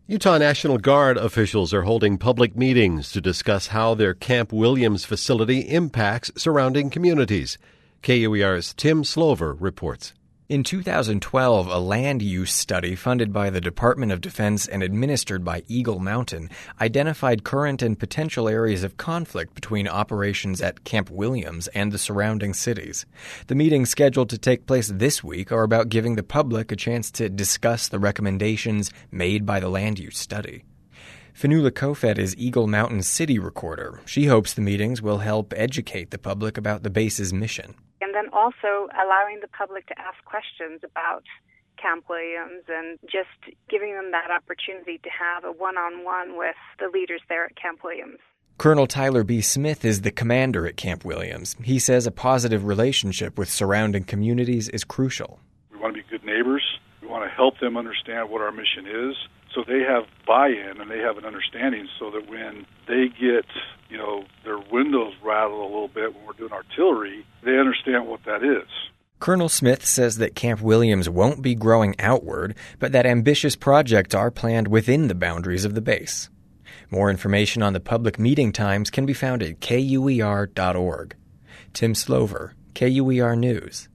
Utah National Guard officials are holding public meetings to discuss how their Camp Williams facility impacts surrounding communities. KUER's Tim Slover reports. In 2012, a land use study funded by the Department of Defense and administered by Eagle Mountain identified current and potential areas of conflict between operations at Camp Williams and the surrounding cities. The meetings scheduled to take place this week are about giving the public a chance to discuss the recommendations made by the land use study. Fanula Kofed is Eagle Mountain's city recorder. She hopes the meetings will help educate the public about the base's mission. And then also allowing the public to ask questions about Camp Williams and just giving them that opportunity to have a one-on-one with the leaders there at Camp Williams. Colonel Tyler B. Smith is the commander at Camp Williams. He says a positive relationship with surrounding communities is crucial. We want to be good neighbors. We want to help them understand what our mission is, so they have buy-in and they have an understanding, so that when they get, their windows rattle a little bit when we're doing artillery, they understand what that is. Colonel Smith says that Camp Williams won't be growing outward, but that ambitious projects are planned within the boundaries of the base. More information on the public meeting times can be found at KUER.org. Tim Slover, KUER News.